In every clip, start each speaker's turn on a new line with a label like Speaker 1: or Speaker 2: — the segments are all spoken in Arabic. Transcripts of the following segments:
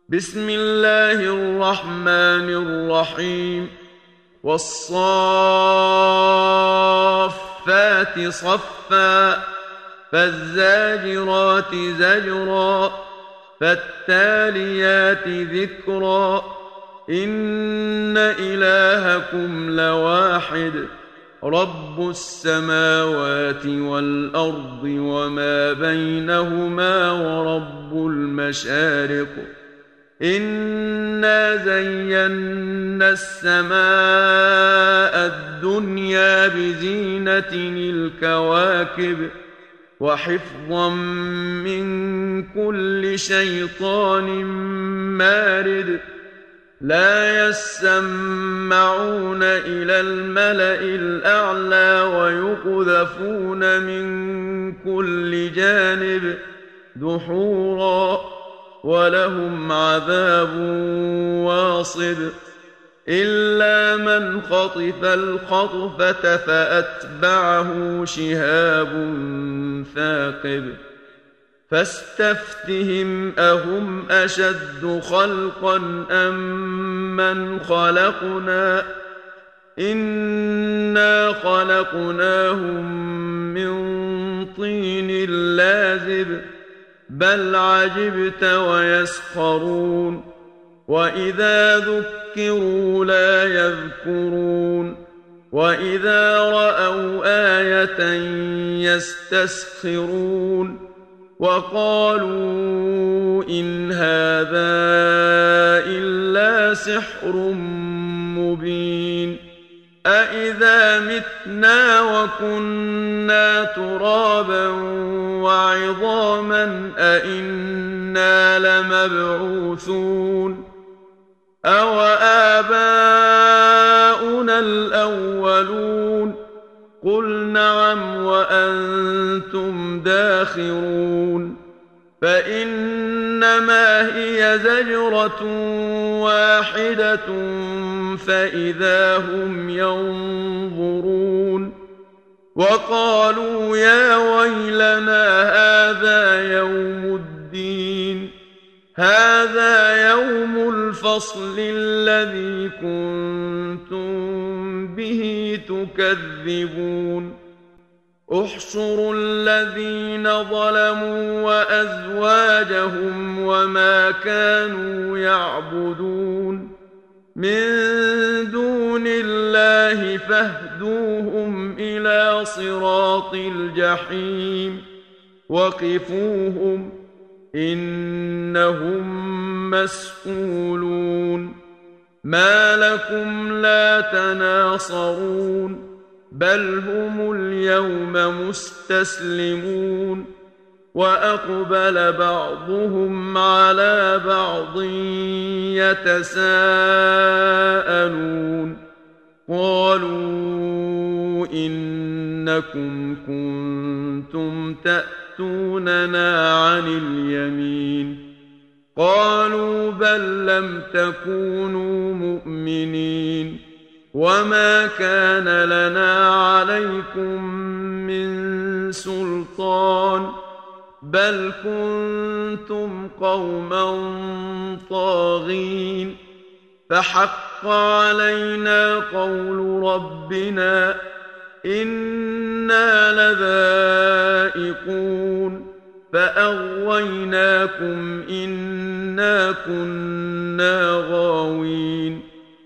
Speaker 1: بسم الله الرحمن الرحيم والصافات صفا فالزاجرات زجرا فالتاليات ذكرا إن إلهكم لواحد رب السماوات والأرض وما بينهما ورب المشارق إنا زينا السماء الدنيا بزينة الكواكب وحفظا من كل شيطان مارد لا يسمعون إلى الملأ الأعلى ويقذفون من كل جانب دحورا ولهم عذاب واصب إلا من خطف الخطفة فأتبعه شهاب ثاقب فاستفتهم أهم أشد خلقا أم من خلقنا إنا خلقناهم من طين لازب بل عجبت ويسخرون وإذا ذكروا لا يذكرون وإذا رأوا آية يستسخرون وقالوا إن هذا إلا سحر مبين أإذا متنا وكنا ترابا وعظاما أإنا لمبعوثون أو آباؤنا الأولون قل نعم وأنتم داخرون فإنما هي زجرة واحدة فإذا هم ينظرون وقالوا يا ويلنا هذا يوم الدين هذا يوم الفصل الذي كنتم به تكذبون احشروا الذين ظلموا وأزواجهم وما كانوا يعبدون من دون الله فاهدوهم إلى صراط الجحيم وقفوهم إنهم مسئولون ما لكم لا تناصرون بل هم اليوم مستسلمون وأقبل بعضهم على بعض يتساءلون قالوا إنكم كنتم تأتوننا عن اليمين قالوا بل لم تكونوا مؤمنين وما كان لنا عليكم من سلطان بل كنتم قوما طاغين فحق علينا قول ربنا إنا لذائقون فأغويناكم إنا كنا غاوين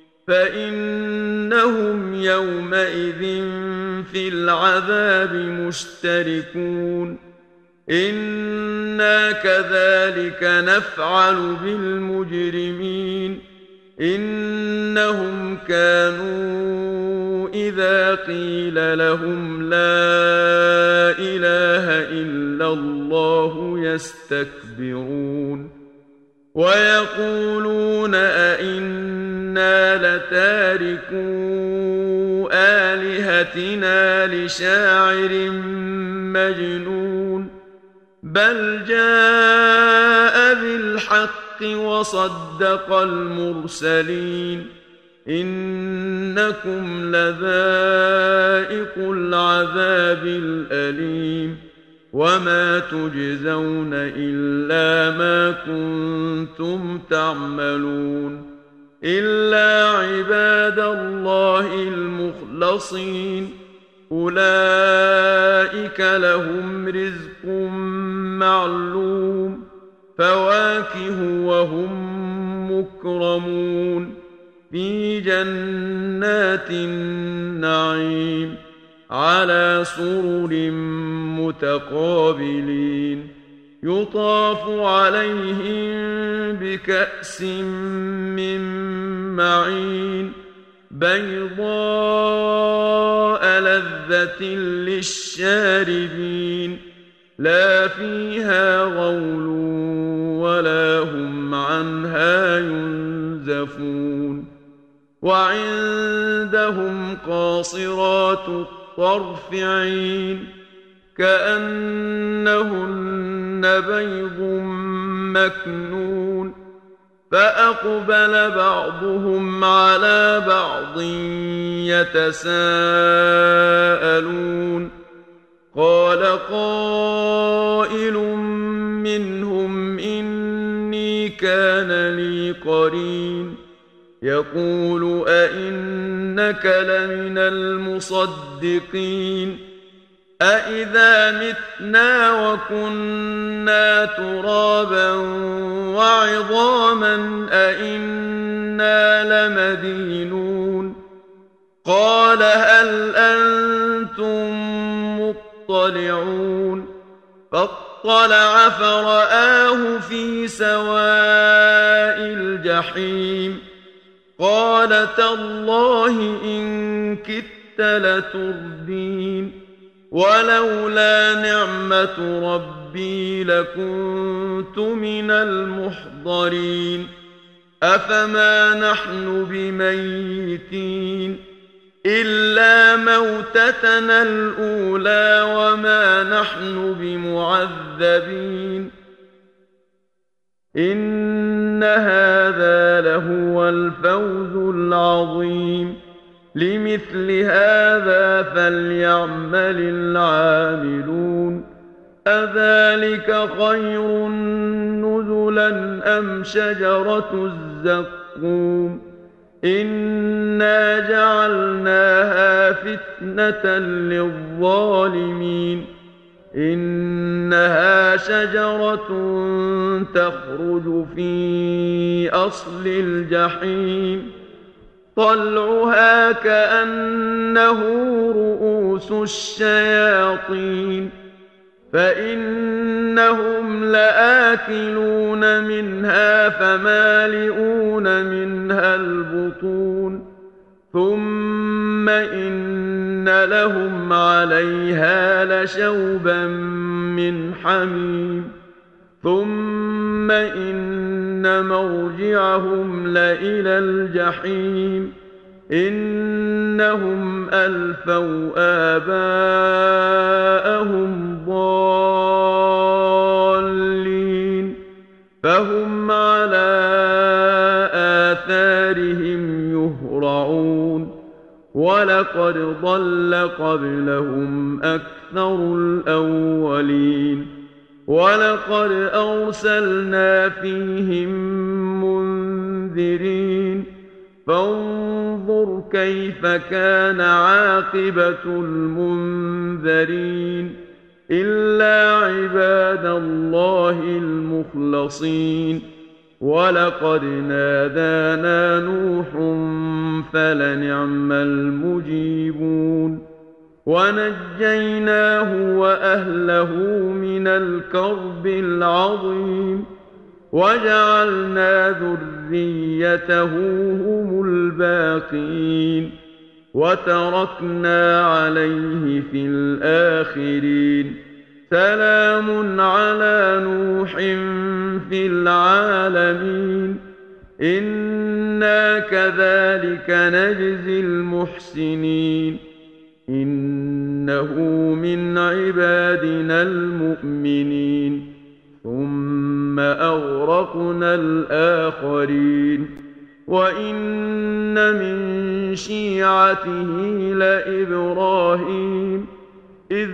Speaker 1: فإنهم يومئذ في العذاب مشتركون إنا كذلك نفعل بالمجرمين إنهم كانوا إذا قيل لهم لا إله إلا الله يستكبرون ويقولون أئنا لتاركو آلهتنا لشاعر مجنون بل جاء بالحق وصدق المرسلين إنكم لذائقو العذاب الأليم وما تجزون إلا ما كنتم تعملون إلا عباد الله المخلصين أولئك لهم رزق معلوم فواكه وهم مكرمون في جنات النعيم على سرر متقابلين يطاف عليهم بكأس من معين بيضاء لذة للشاربين لا فيها غول ولا هم عنها ينزفون وعندهم قاصرات الطرف عين كأنهن بيض مكنون فأقبل بعضهم على بعض يتساءلون قال قائل منهم إني كان لي قرين يقول أئنك لمن المصدقين أإذا متنا وكنا ترابا وعظاما أإنا لمدينون قال هل أنتم مطلعون فاطلع فرآه في سواء الجحيم قال تالله إن كدت لتردين ولولا نعمة ربي لكنت من المحضرين أفما نحن بميتين إلا موتتنا الأولى وما نحن بمعذبين إن هذا لهو الفوز العظيم لمثل هذا فليعمل العاملون أذلك خير نزلا أم شجرة الزقوم إنا جعلناها فتنة للظالمين إنها شجرة تخرج في أصل الجحيم طلعها كأنه رؤوس الشياطين فإنهم لآكلون منها فمالئون منها البطون ثم إن لهم عليها لشوبا من حميم ثم إن مرجعهم لإلى الجحيم إنهم ألفوا آباءهم ضالين فهم على آثارهم يهرعون ولقد ضل قبلهم أكثر الأولين ولقد أرسلنا فيهم منذرين فانظر كيف كان عاقبة المنذرين إلا عباد الله المخلصين ولقد نادانا نوح فلنعم المجيبون ونجيناه وأهله من الكرب العظيم وجعلنا ذريته هم الباقين وتركنا عليه في الآخرين سلام على نوح في العالمين إنا كذلك نجزي المحسنين إنه من عبادنا المؤمنين ثم أغرقنا الآخرين وإن من شيعته لإبراهيم إذ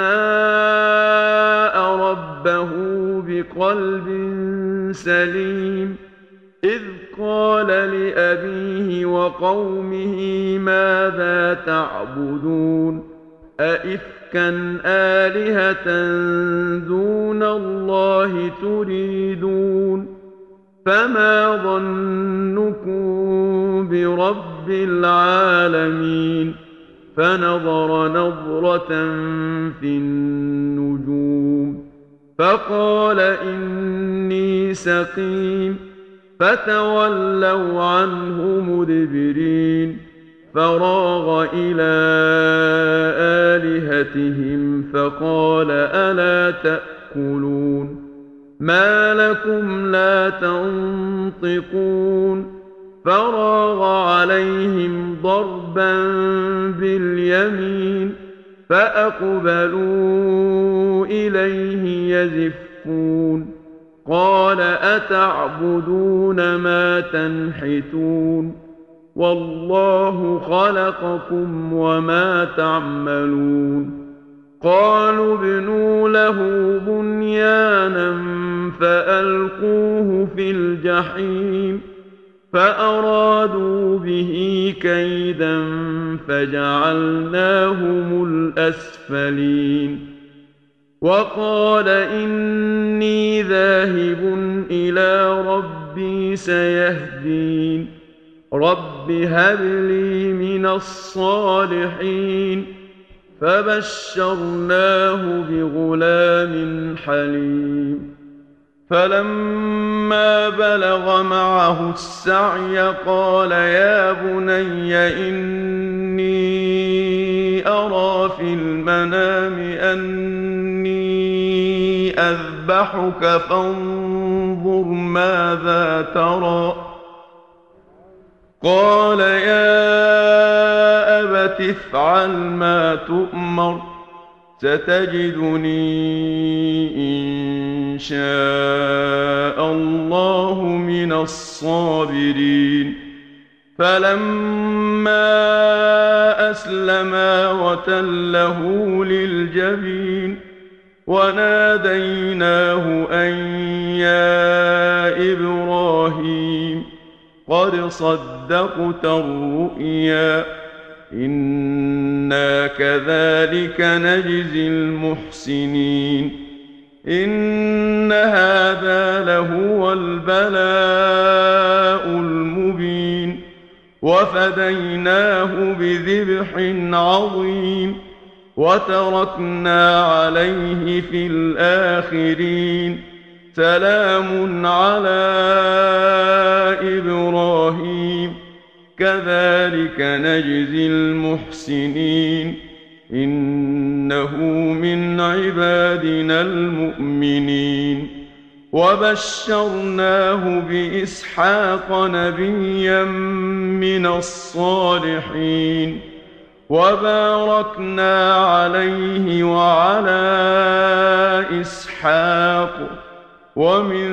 Speaker 1: جاء ربه بقلب سليم إذ قال لأبيه وقومه ماذا تعبدون أئفكا آلهة دون الله تريدون فما ظنكم برب العالمين فنظر نظرة في النجوم فقال إني سقيم فتولوا عنه مدبرين فراغ إلى آلهتهم فقال ألا تأكلون ما لكم لا تنطقون فراغ عليهم ضربا باليمين فأقبلوا إليه يزفون قال أتعبدون ما تنحتون والله خلقكم وما تعملون قالوا ابنوا له بنيانا فألقوه في الجحيم فأرادوا به كيدا فجعلناهم الأسفلين وقال إني ذاهب إلى ربي سيهدين رب هب لي من الصالحين فبشرناه بغلام حليم فلما بلغ معه السعي قال يا بني إني أرى في المنام أني أذبحك فانظر ماذا ترى قال يا أبت افعل ما تؤمر ستجدني إن شاء الله من الصابرين فلما أسلما وتله للجبين وناديناه أن يا إبراهيم قد صدقت الرؤيا إنا كذلك نجزي المحسنين إن هذا لهو البلاء المبين وفديناه بذبح عظيم وتركنا عليه في الآخرين سلام على إبراهيم كذلك نجزي المحسنين إنه من عبادنا المؤمنين وبشرناه بإسحاق نبيا من الصالحين وباركنا عليه وعلى إسحاق ومن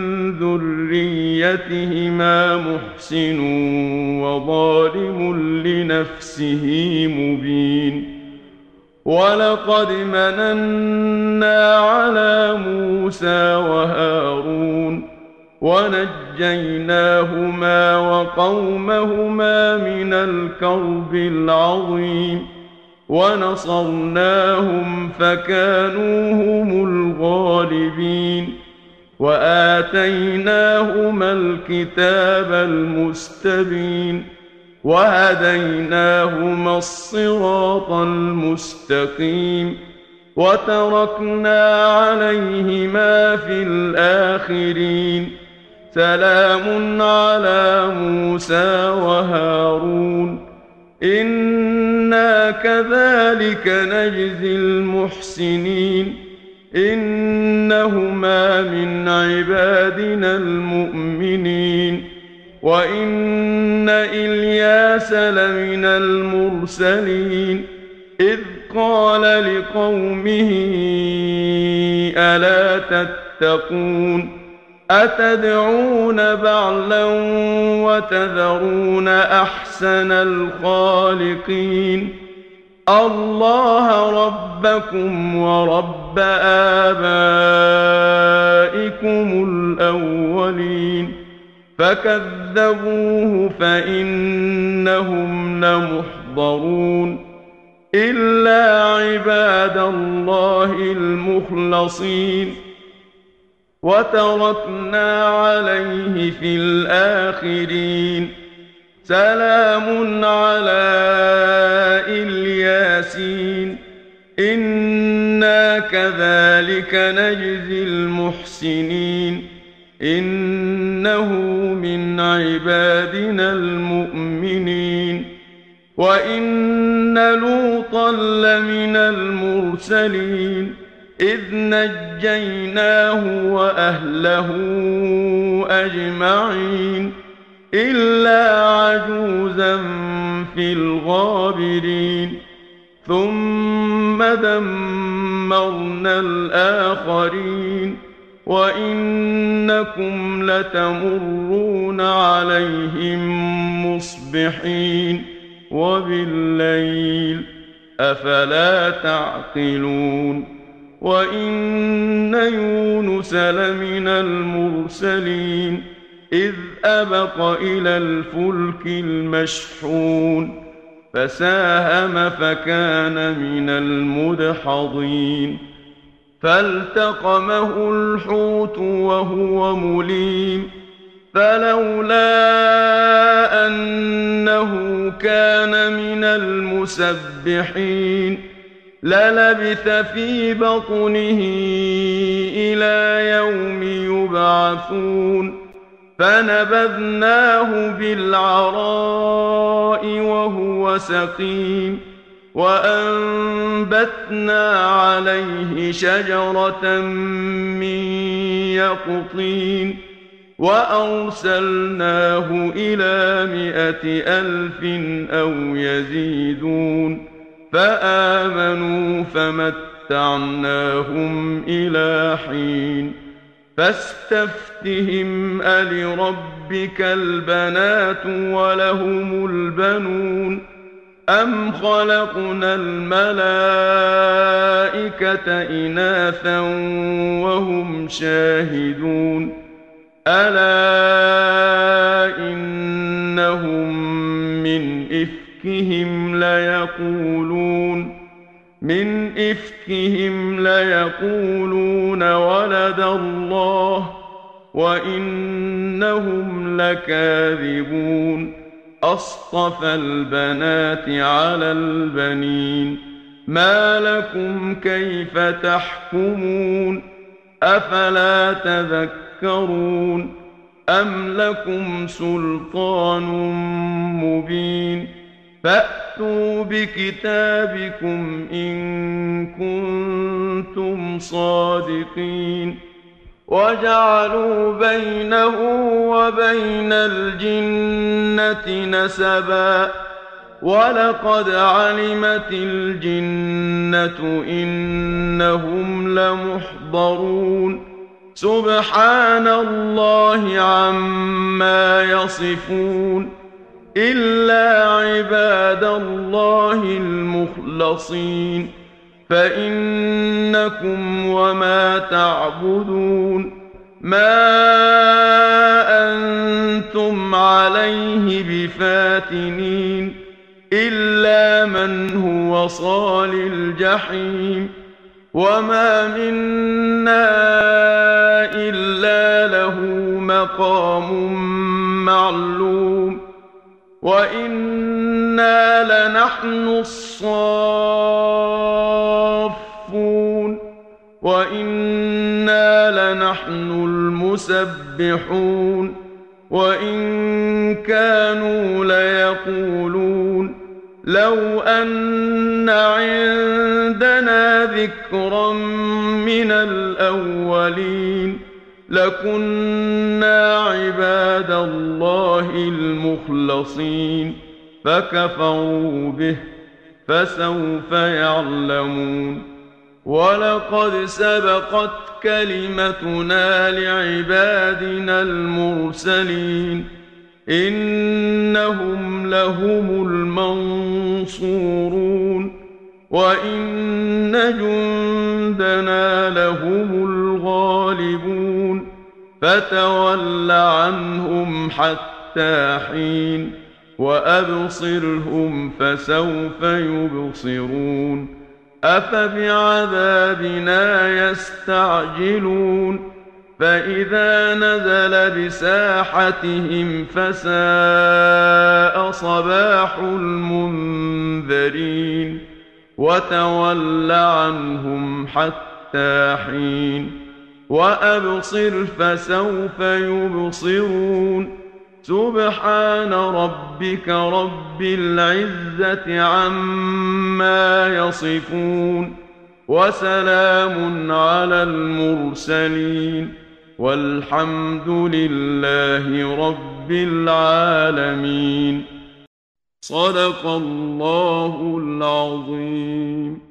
Speaker 1: ذريتهما محسن وظالم لنفسه مبين ولقد مننا على موسى وهارون ونجيناهما وقومهما من الكرب العظيم ونصرناهم فكانوا هم الغالبين وآتيناهما الكتاب المستبين وهديناهما الصراط المستقيم وتركنا عليهما في الآخرين سلام على موسى وهارون إنا كذلك نجزي المحسنين إنهما من عبادنا المؤمنين وإن إلياس لمن المرسلين إذ قال لقومه ألا تتقون أتدعون بعلا وتذرون أحسن الخالقين الله ربكم ورب آبائكم الأولين فكذبوه فإنهم لمحضرون إلا عباد الله المخلصين وتركنا عليه في الآخرين سلام على الياسين إنا كذلك نجزي المحسنين إنه من عبادنا المؤمنين وإن لوطا لمن المرسلين إذ نجيناه وأهله أجمعين إلا عجوزا في الغابرين ثم دمرنا الآخرين وإنكم لتمرون عليهم مصبحين وبالليل أفلا تعقلون وإن يونس لمن المرسلين إذ أبق إلى الفلك المشحون فساهم فكان من المدحضين فالتقمه الحوت وهو مليم فلولا أنه كان من المسبحين للبث في بطنه إلى يوم يبعثون فنبذناه بالعراء وهو سقيم وأنبتنا عليه شجرة من يقطين وأرسلناه إلى 100,000 أو يزيدون فآمنوا فمتعناهم إلى حين فاستفتهم ألربك البنات ولهم البنون أم خلقنا الملائكة إناثا وهم شاهدون ألا إنهم من إفكهم ليقولون ولد الله وإنهم لكاذبون أصطفى البنات على البنين ما لكم كيف تحكمون أفلا تذكرون أم لكم سلطان مبين فأتوا بكتابكم إن كنتم صادقين وجعلوا بينه وبين الجنة نسبا ولقد علمت الجنة إنهم لمحضرون سبحان الله عما يصفون إلا عباد الله المخلصين فإنكم وما تعبدون ما أنتم عليه بفاتنين إلا من هو صال الجحيم وما منا إلا له مقام معلوم وإنا لنحن الصافون وإنا لنحن المسبحون وإن كانوا ليقولون لو أن عندنا ذكرا من الأولين لكنا عباد الله المخلصين فكفروا به فسوف يعلمون ولقد سبقت كلمتنا لعبادنا المرسلين إنهم لهم المنصورون وإن جندنا لهم الغالبون فتول عنهم حتى حين وأبصرهم فسوف يبصرون أفبعذابنا يستعجلون فإذا نزل بساحتهم فساء صباح المنذرين وتول عنهم حتى حين وأبصر فسوف يبصرون سبحان ربك رب العزة عما يصفون وسلام على المرسلين والحمد لله رب العالمين. صدق الله العظيم.